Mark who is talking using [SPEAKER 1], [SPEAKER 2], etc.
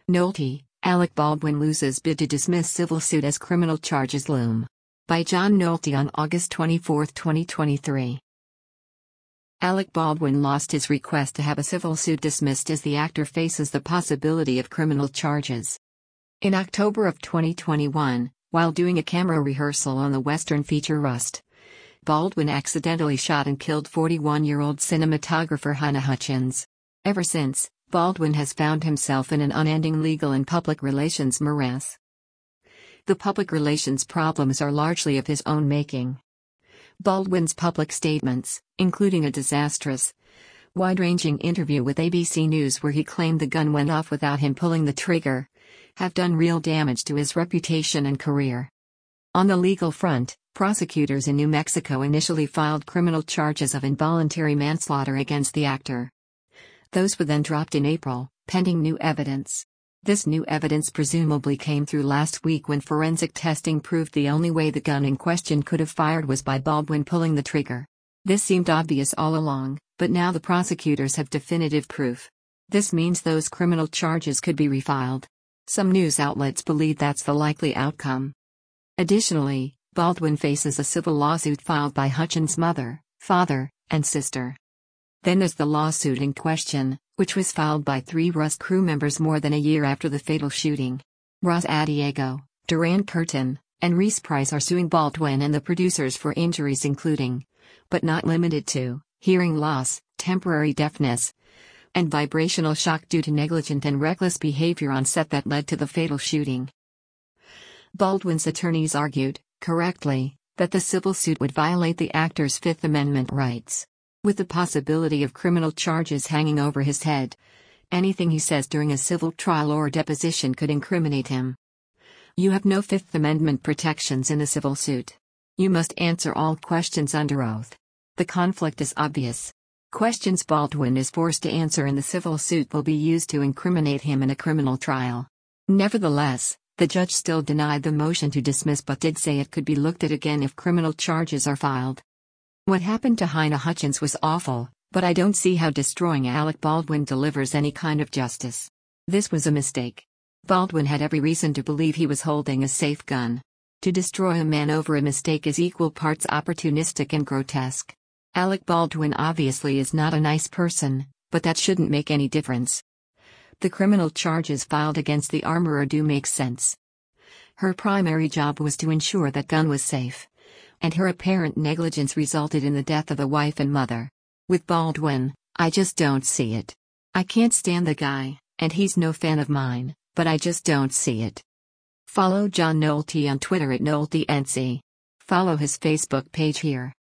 [SPEAKER 1] Nolte, Alec Baldwin loses bid to dismiss civil suit as criminal charges loom. By John Nolte on August 24, 2023. Alec Baldwin lost his request to have a civil suit dismissed as the actor faces the possibility of criminal charges. In October of 2021, while doing a camera rehearsal on the Western feature Rust, Baldwin accidentally shot and killed 41-year-old cinematographer Halyna Hutchins. Ever since, Baldwin has found himself in an unending legal and public relations morass. The public relations problems are largely of his own making. Baldwin's public statements, including a disastrous, wide-ranging interview with ABC News where he claimed the gun went off without him pulling the trigger, have done real damage to his reputation and career. On the legal front, prosecutors in New Mexico initially filed criminal charges of involuntary manslaughter against the actor. Those were then dropped in April, pending new evidence. This new evidence presumably came through last week when forensic testing proved the only way the gun in question could have fired was by Baldwin pulling the trigger. This seemed obvious all along, but now the prosecutors have definitive proof. This means those criminal charges could be refiled. Some news outlets believe that's the likely outcome. Additionally, Baldwin faces a civil lawsuit filed by Hutchins' mother, father, and sister. Then there's the lawsuit in question, which was filed by 3 Rust crew members more than a year after the fatal shooting. Ross Adiego, Duran Curtin, and Reese Price are suing Baldwin and the producers for injuries including, but not limited to, hearing loss, temporary deafness, and vibrational shock due to negligent and reckless behavior on set that led to the fatal shooting. Baldwin's attorneys argued, correctly, that the civil suit would violate the actor's Fifth Amendment rights. With the possibility of criminal charges hanging over his head, anything he says during a civil trial or deposition could incriminate him. You have no Fifth Amendment protections in a civil suit. You must answer all questions under oath. The conflict is obvious. Questions Baldwin is forced to answer in the civil suit will be used to incriminate him in a criminal trial. Nevertheless, the judge still denied the motion to dismiss but did say it could be looked at again if criminal charges are filed. What happened to Halyna Hutchins was awful, but I don't see how destroying Alec Baldwin delivers any kind of justice. This was a mistake. Baldwin had every reason to believe he was holding a safe gun. To destroy a man over a mistake is equal parts opportunistic and grotesque. Alec Baldwin obviously is not a nice person, but that shouldn't make any difference. The criminal charges filed against the armorer do make sense. Her primary job was to ensure that gun was safe, and her apparent negligence resulted in the death of a wife and mother. With Baldwin, I just don't see it. I can't stand the guy, and he's no fan of mine, but I just don't see it. Follow John Nolte on Twitter @NolteNC. Follow his Facebook page here.